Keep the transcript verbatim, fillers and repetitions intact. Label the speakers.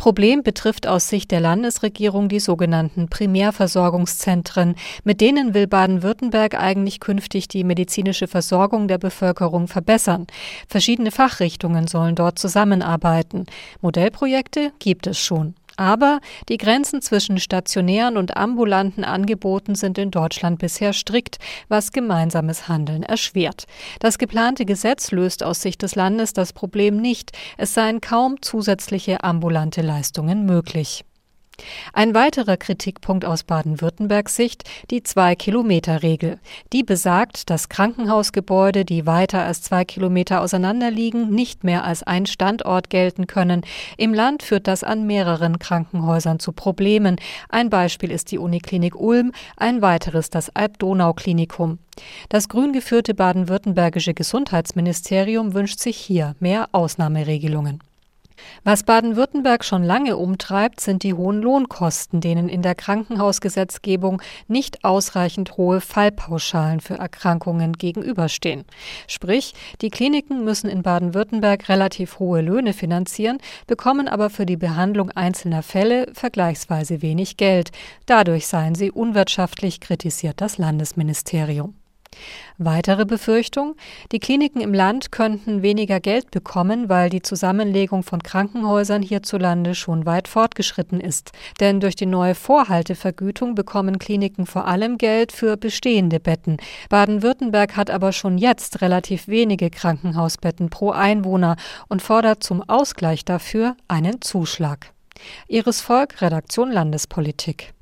Speaker 1: Problem betrifft aus Sicht der Landesregierung die sogenannten Primärversorgungszentren. Mit denen will Baden-Württemberg eigentlich künftig die medizinische Versorgung der Bevölkerung verbessern. Verschiedene Fachrichtungen sollen dort zusammenarbeiten. Modellprojekte gibt es schon. Aber die Grenzen zwischen stationären und ambulanten Angeboten sind in Deutschland bisher strikt, was gemeinsames Handeln erschwert. Das geplante Gesetz löst aus Sicht des Landes das Problem nicht. Es seien kaum zusätzliche ambulante Leistungen möglich. Ein weiterer Kritikpunkt aus Baden-Württembergs Sicht: die Zwei-Kilometer-Regel. Die besagt, dass Krankenhausgebäude, die weiter als zwei Kilometer auseinander liegen, nicht mehr als ein Standort gelten können. Im Land führt das an mehreren Krankenhäusern zu Problemen. Ein Beispiel ist die Uniklinik Ulm, ein weiteres das Alb-Donau-Klinikum. Das grün geführte baden-württembergische Gesundheitsministerium wünscht sich hier mehr Ausnahmeregelungen. Was Baden-Württemberg schon lange umtreibt, sind die hohen Lohnkosten, denen in der Krankenhausgesetzgebung nicht ausreichend hohe Fallpauschalen für Erkrankungen gegenüberstehen. Sprich, die Kliniken müssen in Baden-Württemberg relativ hohe Löhne finanzieren, bekommen aber für die Behandlung einzelner Fälle vergleichsweise wenig Geld. Dadurch seien sie unwirtschaftlich, kritisiert das Landesministerium. Weitere Befürchtung: Die Kliniken im Land könnten weniger Geld bekommen, weil die Zusammenlegung von Krankenhäusern hierzulande schon weit fortgeschritten ist. Denn durch die neue Vorhaltevergütung bekommen Kliniken vor allem Geld für bestehende Betten. Baden-Württemberg hat aber schon jetzt relativ wenige Krankenhausbetten pro Einwohner und fordert zum Ausgleich dafür einen Zuschlag. Iris Volk, Redaktion Landespolitik.